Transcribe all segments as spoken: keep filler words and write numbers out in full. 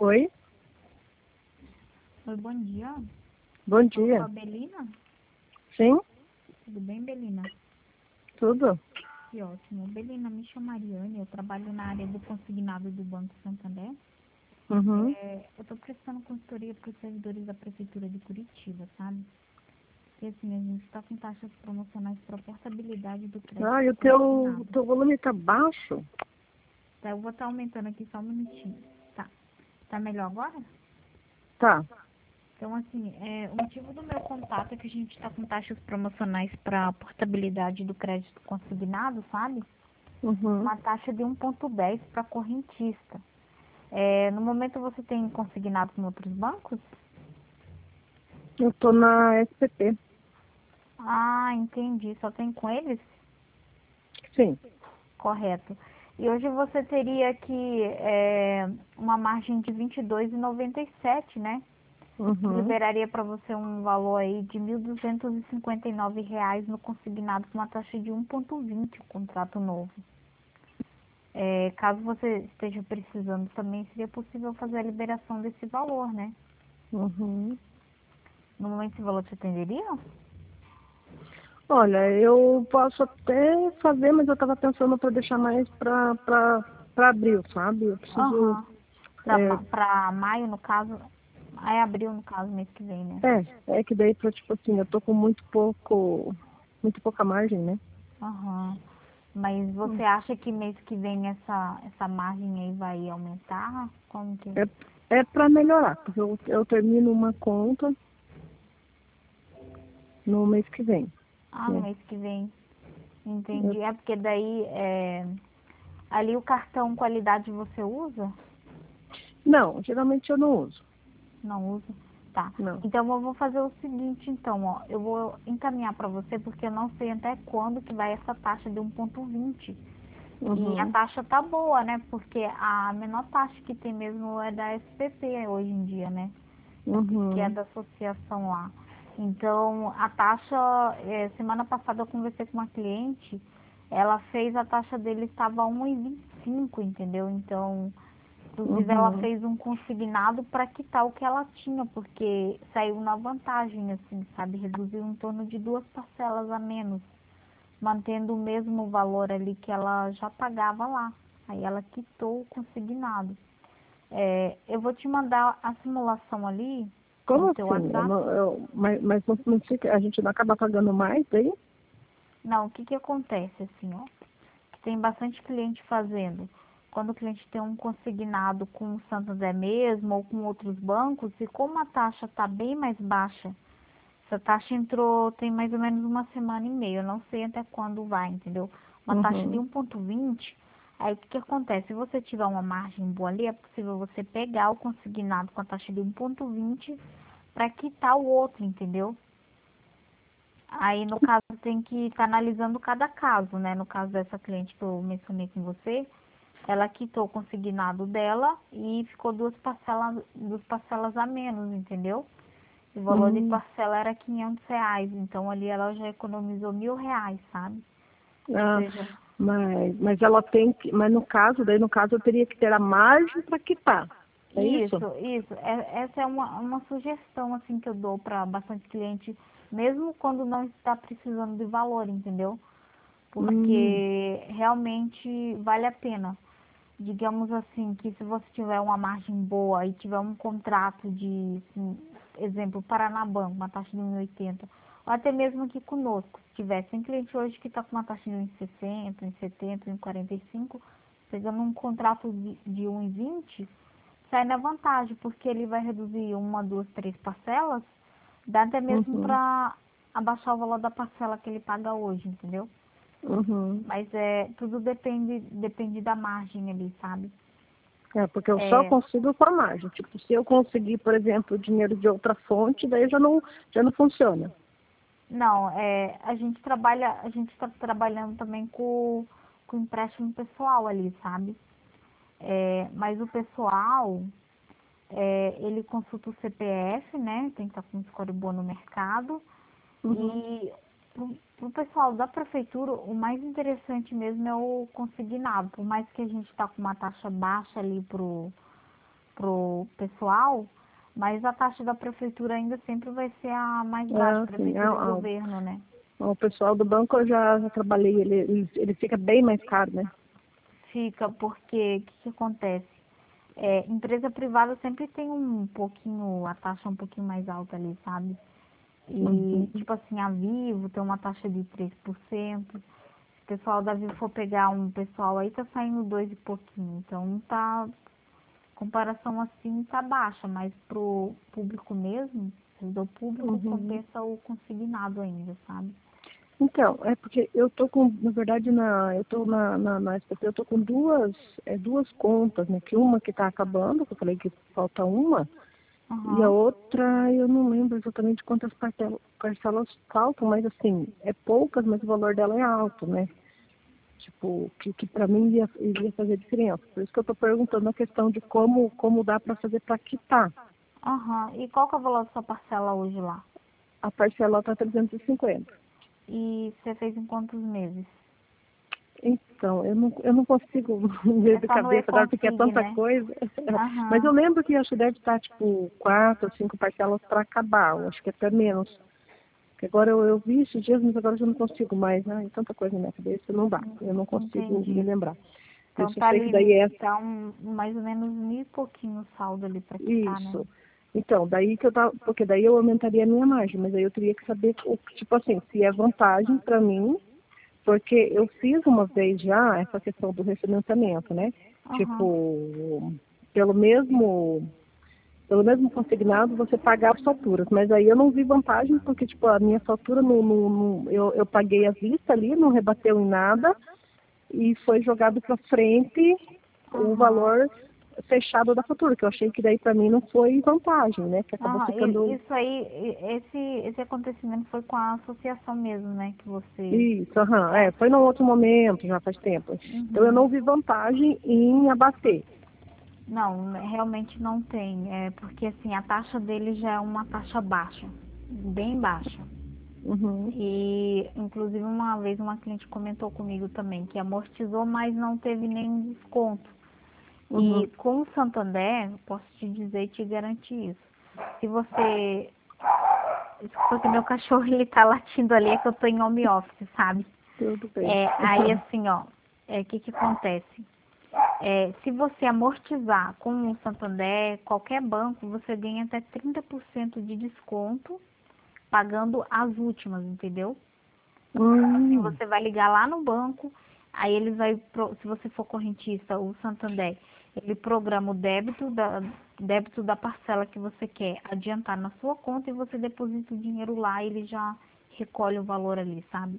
Oi, Oi, bom dia. bom Fala com dia. a Belina? Sim, Tudo bem, Belina? tudo? Que ótimo. Belina, me chamo Mariane, eu trabalho na área do consignado do Banco Santander. Uhum. É, eu estou prestando consultoria para os servidores da Prefeitura de Curitiba, sabe? E assim, a gente está com taxas promocionais para portabilidade do crédito Ah, e o teu, o consignado. teu volume tá baixo? Tá, eu vou estar aumentando aqui só um minutinho. Tá. Tá melhor agora? Tá. Então, assim, é, o motivo do meu contato é que a gente está com taxas promocionais para portabilidade do crédito consignado, sabe? Uhum. Uma taxa de um vírgula dez para correntista. É, no momento você tem consignado com outros bancos? Eu tô na S P P. Ah, entendi. Só tem com eles? Sim. Correto. E hoje você teria aqui é, uma margem de vinte e dois reais e noventa e sete, né? Que Uhum. liberaria para você um valor aí de mil duzentos e cinquenta e nove reais no consignado com uma taxa de um vírgula vinte, o contrato novo. É, caso você esteja precisando também, seria possível fazer a liberação desse valor, né? Uhum. No momento esse valor te atenderia? Olha, eu posso até fazer, mas eu tava pensando para deixar mais para para para abril, sabe? Eu preciso. Aham. Pra, É, ma- pra maio, no caso. É abril, no caso, mês que vem, né? é, é que daí para tipo assim, eu tô com muito pouco, muito pouca margem, né? Aham. Mas você acha que mês que vem essa, essa margem aí vai aumentar? Como que... É, é para melhorar, porque eu, eu termino uma conta no mês que vem, Ah, no né? mês que vem. Eu Entendi. É porque daí, é... ali o cartão qualidade você usa? Não, geralmente eu não uso. Não usa? Tá. Não. Então eu vou fazer o seguinte, então, ó. Eu vou encaminhar para você, porque eu não sei até quando que vai essa taxa de um vírgula vinte. E a Uhum. taxa tá boa, né? Porque a menor taxa que tem mesmo é da S P P hoje em dia, né? É porque é Uhum. da associação lá. Então, a taxa, é, semana passada eu conversei com uma cliente, ela fez, a taxa dele estava um vírgula vinte e cinco, entendeu? Então, inclusive ela Uhum. fez um consignado para quitar o que ela tinha, porque saiu na vantagem, assim, sabe? Reduziu em torno de duas parcelas a menos, mantendo o mesmo valor ali que ela já pagava lá. Aí ela quitou o consignado. É, eu vou te mandar a simulação ali no Como teu assim? Eu WhatsApp. não, eu, mas mas não, não fica, a gente não acaba pagando mais aí? Não, o que que acontece assim, ó? Tem bastante cliente fazendo. Quando o cliente tem um consignado com o Santander mesmo ou com outros bancos, e como a taxa está bem mais baixa, essa taxa entrou tem mais ou menos uma semana e meia, eu não sei até quando vai, entendeu? Uma taxa de Uhum. um vírgula vinte, aí o que que acontece? Se você tiver uma margem boa ali, é possível você pegar o consignado com a taxa de um vírgula vinte para quitar o outro, entendeu? Aí, no caso, tem que estar analisando cada caso, né? No caso dessa cliente que eu mencionei com você, ela quitou o consignado dela e ficou duas parcelas, duas parcelas a menos, entendeu? O valor de Hum. parcela era quinhentos reais, então ali ela já economizou mil reais, sabe? Ou Ah, seja, mas, mas ela tem que, mas no caso, daí no caso eu teria que ter a margem para quitar. É isso? isso, isso. É, essa é uma, uma sugestão, assim, que eu dou para bastante cliente, mesmo quando não está precisando de valor, entendeu? Hum. Porque realmente vale a pena. Digamos assim, que se você tiver uma margem boa e tiver um contrato de, assim, exemplo, Paranabanco, uma taxa de um vírgula oitenta, ou até mesmo aqui conosco, se tiver, tem cliente hoje que está com uma taxa de um vírgula sessenta, um vírgula setenta, um vírgula quarenta e cinco, pegando um contrato de, de um vírgula vinte, sai na vantagem, porque ele vai reduzir uma, duas, três parcelas, dá até mesmo Uhum. para abaixar o valor da parcela que ele paga hoje, entendeu? Uhum. Mas é, tudo depende, depende da margem ali, sabe? É, porque eu só É, consigo com a margem. Tipo, se eu conseguir, por exemplo, dinheiro de outra fonte, daí já não, já não funciona. não, é, a gente trabalha, a gente está trabalhando também com, com empréstimo pessoal ali, sabe? É, mas o pessoal, é, ele consulta o C P F, né? Tem que estar com o score bom no mercado. Uhum. E para o pessoal da prefeitura, o mais interessante mesmo é o consignado. Por mais que a gente está com uma taxa baixa ali pro pro pessoal, mas a taxa da prefeitura ainda sempre vai ser a mais baixa, Ah, sim. prefeitura Ah, e ah, governo, né? o pessoal do banco eu já, já trabalhei, ele, ele, ele fica bem mais caro, né? Fica porque o que, que acontece? É, empresa privada sempre tem um pouquinho, a taxa um pouquinho mais alta ali, sabe? E Uhum. tipo assim, a Vivo tem uma taxa de três por cento. Se o pessoal da Vivo for pegar um pessoal aí, tá saindo dois e pouquinho. Então não tá, comparação assim tá baixa, mas pro público mesmo, do público Uhum. compensa o consignado ainda, sabe? Então, é porque eu tô com, na verdade, na, eu tô na, na, na S P P, eu tô com duas, é, duas contas, né? Que uma que tá acabando, que eu falei que falta uma, e a Aham, outra eu não lembro exatamente quantas parcelas, parcelas faltam, mas assim, é poucas, mas o valor dela é alto, né? Tipo, que, que para mim iria, iria fazer diferença. Por isso que eu tô perguntando a questão de como, como dá para fazer para quitar. aham. E qual que é o valor da sua parcela hoje lá? A parcela tá trezentos e cinquenta. E você fez em quantos meses? Então, eu não, eu não consigo ver É de só no cabeça agora, porque é e-config, tanta né? coisa. Mas eu Aham. lembro que acho que deve estar, tipo, quatro ou cinco parcelas para acabar. Eu acho que até menos. Porque agora eu, eu vi esses dias, mas agora eu já não consigo mais. Ai, tanta coisa na minha cabeça, não dá. Eu não consigo me Entendi. lembrar. Eu Então só tá sei que daí ali, é tá um, mais ou menos mil e pouquinho o saldo ali pra quitar, né? isso. Então, daí que eu tava, porque daí eu aumentaria a minha margem, mas aí eu teria que saber, o- tipo assim, se é vantagem para mim, porque eu fiz uma vez já essa questão do refinanciamento, né? Aham. Tipo, pelo mesmo, pelo mesmo consignado você pagar as faturas, mas aí eu não vi vantagem porque, tipo, a minha fatura, não, não, não- eu, eu paguei à vista ali, não rebateu em nada e foi jogado para frente o Aham. valor fechado da fatura, que eu achei que daí para mim não foi vantagem, né? Que acabou Aham. E ficando isso aí, e- esse, esse acontecimento foi com a associação mesmo, né? Que você. isso, aham, É. é, foi num outro momento, já faz tempo. Então eu Uhum. não vi vantagem em abater. Não, realmente não tem. É porque assim, a taxa dele já é uma taxa baixa, bem baixa. Uhum, E inclusive uma vez uma cliente comentou comigo também que amortizou, mas não teve nenhum desconto. E uhum. com o Santander, eu posso te dizer e te garantir isso. Se você. Desculpa que meu cachorro ele tá latindo ali, é que eu tô em home office, sabe? Tudo bem. É, aí assim, ó, é, o que que acontece? É, se você amortizar com o Santander, qualquer banco, você ganha até trinta por cento de desconto pagando as últimas, entendeu? Então, assim, Hum, você vai ligar lá no banco, aí ele vai, pro- se você for correntista, o Santander, ele programa o débito da, débito da parcela que você quer adiantar na sua conta e você deposita o dinheiro lá e ele já recolhe o valor ali, sabe?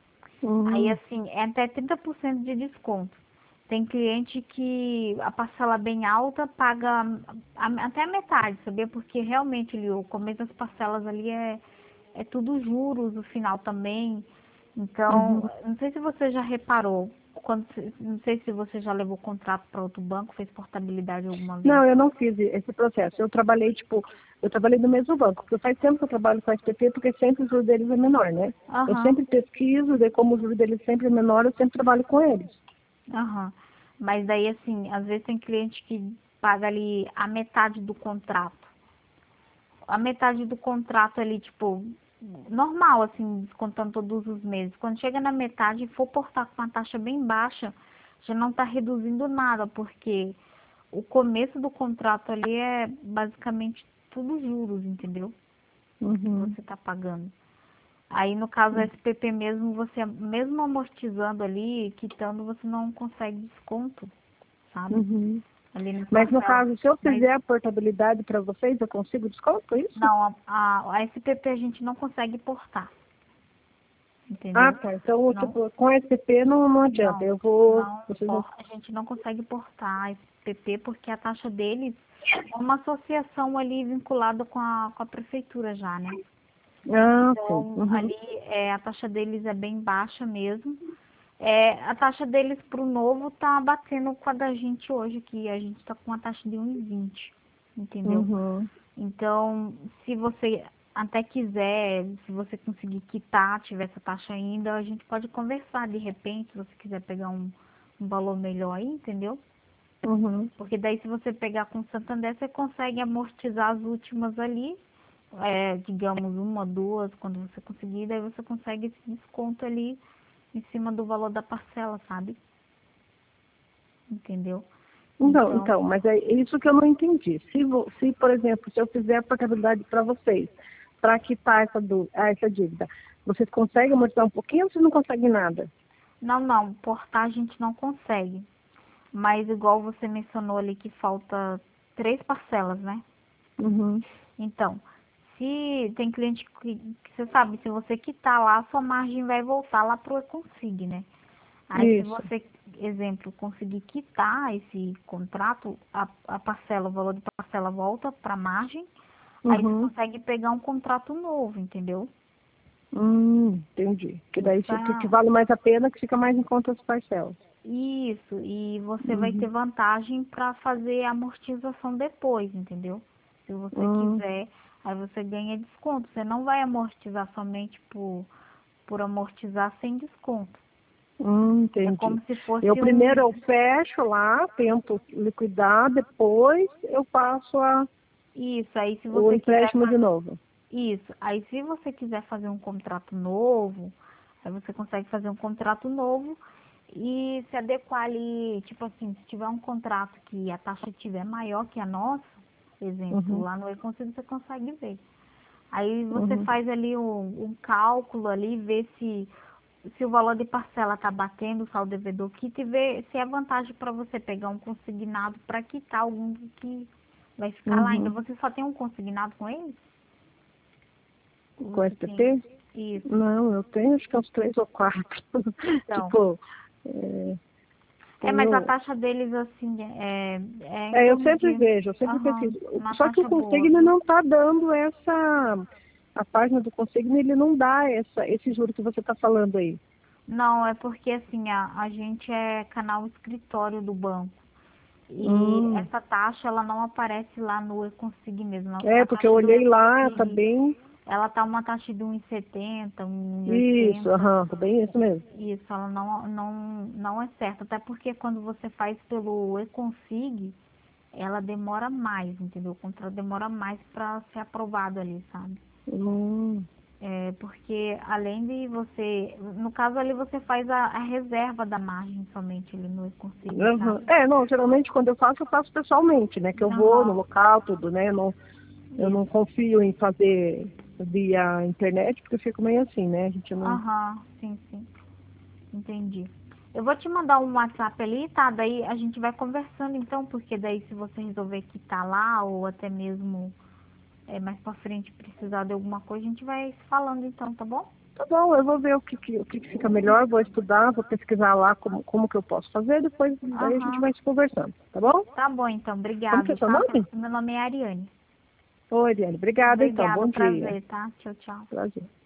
Aí, hum, assim, é até trinta por cento de desconto. Tem cliente que a parcela bem alta paga a- até a metade, sabia? Porque realmente ali, o começo das parcelas ali é, é tudo juros, o final também. Então, uhum. não sei se você já reparou, quando, se- não sei se você já levou contrato para outro banco, fez portabilidade alguma vez. Não, eu não fiz esse processo. Eu trabalhei, tipo, eu trabalhei no mesmo banco, porque faz tempo que eu trabalho com a S P P, porque sempre o juro deles é menor, né? Eu Aham, sempre pesquiso, daí como o juro deles sempre é menor, eu sempre trabalho com eles. aham. Mas daí, assim, às vezes tem cliente que paga ali a metade do contrato. A metade do contrato ali, tipo, normal, assim, descontando todos os meses. Quando chega na metade e for portar com uma taxa bem baixa, já não está reduzindo nada, porque o começo do contrato ali é basicamente tudo juros, entendeu? Que Uhum, você está pagando. Aí, no caso, S P P mesmo, você, mesmo amortizando ali, quitando, você não consegue desconto, sabe? uhum. Ali na Mas no parcela. caso, se eu Mas fizer a portabilidade para vocês, eu consigo desconto, é isso? não, a, a, a S P P a gente não consegue portar, Ah, entendeu? tá. Então, Não, tipo, com S P P não, não adianta. não, Eu vou. não, Vocês vão. por- a gente não consegue portar a S P P porque a taxa deles é uma associação ali vinculada com a, com a prefeitura já, né? Ah, sim. Então, Uhum. ali é, a taxa deles é bem baixa mesmo. É, a taxa deles para o novo tá batendo com a da gente hoje, que a gente está com uma taxa de um e vinte, entendeu? Uhum. Então, se você até quiser, se você conseguir quitar, tiver essa taxa ainda, a gente pode conversar de repente, se você quiser pegar um, um valor melhor aí, entendeu? Uhum. Porque daí se você pegar com o Santander, você consegue amortizar as últimas ali, é, digamos uma, duas, quando você conseguir, daí você consegue esse desconto ali em cima do valor da parcela, sabe? Entendeu? Então, Então, então, mas é isso que eu não entendi. Se, vo- se por exemplo, se eu fizer a portabilidade para vocês, para quitar essa, dú- ah, essa dívida, vocês conseguem amortizar um pouquinho ou vocês não conseguem nada? não, não, portar a gente não consegue. Mas igual você mencionou ali que falta três parcelas, né? Uhum. Então, se tem cliente que, que você sabe, se você quitar lá, sua margem vai voltar lá pro Econsig, né? Aí se Isso. você, exemplo, conseguir quitar esse contrato, a, a parcela, o valor de parcela volta para margem, aí você Uhum. consegue pegar um contrato novo, entendeu? Hum, entendi. Que daí Isso, fica, que é- vale mais a pena, que fica mais em conta as parcelas. isso, e você vai ter Uhum. vantagem para fazer a amortização depois, entendeu? Se você Hum, quiser, aí você ganha desconto. Você não vai amortizar somente por, por amortizar sem desconto. hum, É entendi. como se Eu fosse primeiro um. eu fecho lá, tento liquidar, depois eu faço a, Isso, aí se o você quiser empréstimo de fazer. novo. Isso, aí se você quiser fazer um contrato novo, aí você consegue fazer um contrato novo e se adequar ali, tipo assim, se tiver um contrato que a taxa tiver maior que a nossa, exemplo, Uhum, lá no E-Consigo você consegue ver. Aí você uhum, faz ali um, um cálculo ali, vê se, se o valor de parcela está batendo o saldo devedor quita e vê se é vantagem para você pegar um consignado para quitar algum que vai ficar lá ainda. uhum. Você só tem um consignado com eles? Ou Com você tem? S P T? Isso. Não, eu tenho acho que uns três ou quatro. Então. Tipo, é, É, mas a tenho. taxa deles, assim, é, é em É, eu torno sempre de. vejo, eu sempre Aham, pesquiso. uma Só que o taxa boa, Consigna viu? não está dando essa. A página do Consigna, ele não dá essa, esse juro que você está falando aí. Não, é porque, assim, a, a gente é canal escritório do banco. E Hum. essa taxa, ela não aparece lá no E-Consig mesmo. Não. É, A porque eu taxa do olhei lá, tá E-Consig, bem. ela tá uma taxa de um e setenta, Isso, um e oitenta. aham, tá bem isso mesmo. Isso, ela não, não, não é certa. Até porque quando você faz pelo E-Consig, ela demora mais, entendeu? O contrato demora mais para ser aprovado ali, sabe? Hum. É, porque além de você, no caso ali você faz a, a reserva da margem somente ali no E-Consig, Aham. sabe? É, não, geralmente quando eu faço, eu faço pessoalmente, né? Que eu vou no Aham, local, tudo, né? Eu não, eu não isso. confio em fazer via internet, porque eu fico meio assim, né? A gente não. Aham, sim, sim. Entendi. Eu vou te mandar um WhatsApp ali, tá? Daí a gente vai conversando então, porque daí se você resolver quitar lá ou até mesmo é, mais pra frente precisar de alguma coisa, a gente vai falando então, tá bom? Tá bom, eu vou ver o que, que, o que, que fica melhor, vou estudar, vou pesquisar lá como, como que eu posso fazer, depois daí a gente Aham. vai se conversando, tá bom? Tá bom então, Como que é obrigado, seu tá? nome? Meu nome é Ariane. Oi, Eliane. Obrigada, então. Obrigado, Bom dia. prazer, tá? Tchau, tchau. Prazer.